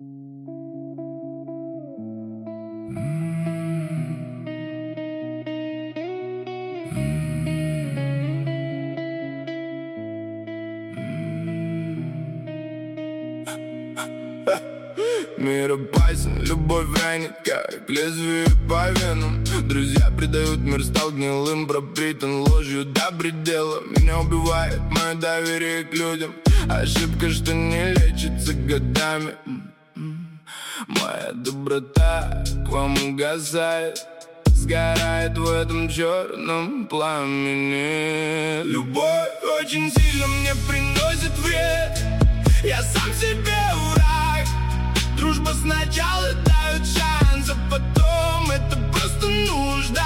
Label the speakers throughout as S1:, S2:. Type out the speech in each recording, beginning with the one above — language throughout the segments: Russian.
S1: Мир опасен, любовь ранит, как лезвие по венам. Друзья предают, мир стал гнилым, пропитан ложью до предела. Меня убивает мое доверие к людям, ошибка, что не лечится годами. Моя доброта к вам угасает, сгорает в этом черном пламени. Любовь очень сильно мне приносит вред, я сам себе враг. Дружба сначала дает шанс, а потом это просто нужда.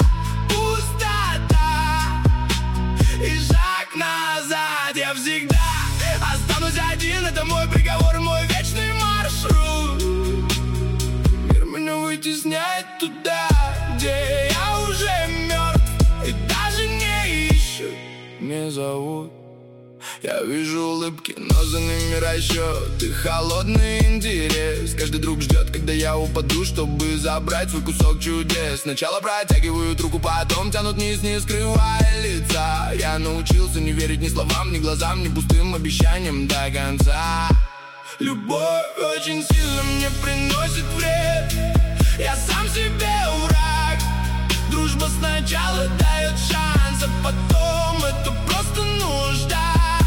S1: Пустота и шаг назад. Я всегда останусь один, это мой приговор, мой вечный маршрут. Мир меня вытесняет туда, где я уже мертв, и даже не ищут, не зовут. Я вижу улыбки, но за ними расчет и холодный интерес. Каждый друг ждет, когда я упаду, чтобы забрать свой кусок чудес. Сначала протягивают руку, потом тянут вниз, не скрывая лица. Я научился не верить ни словам, ни глазам, ни пустым обещаниям до конца. Любовь очень сильно мне приносит вред, я сам себе враг. Дружба сначала дает шанс, а потом это просто нужда.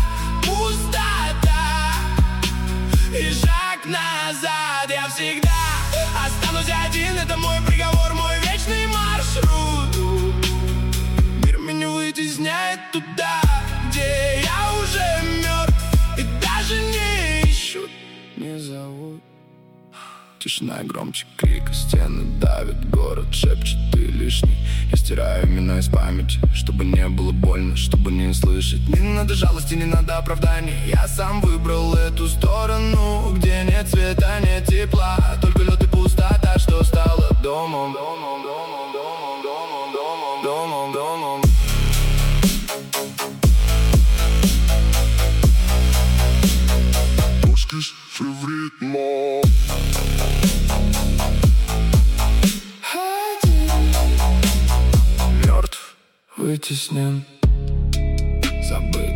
S1: Пустота и шаг назад. Я всегда останусь один, это мой приговор, мой вечный маршрут. Мир меня вытесняет туда, где я уже мертв, и даже не ищут, не зовут. Тишина громче крика, стены давят, город шепчет, ты лишний. Я стираю имена из памяти, чтобы не было больно, чтобы не слышать. Не надо жалости, не надо оправданий, я сам выбрал эту сторону, где нет света, нет тепла, только лед и пустота, что стало домом. Домом, домом, домом, домом, домом, домом, домом.
S2: Русский фаворит, но
S1: Мертв, вытеснен, забыт.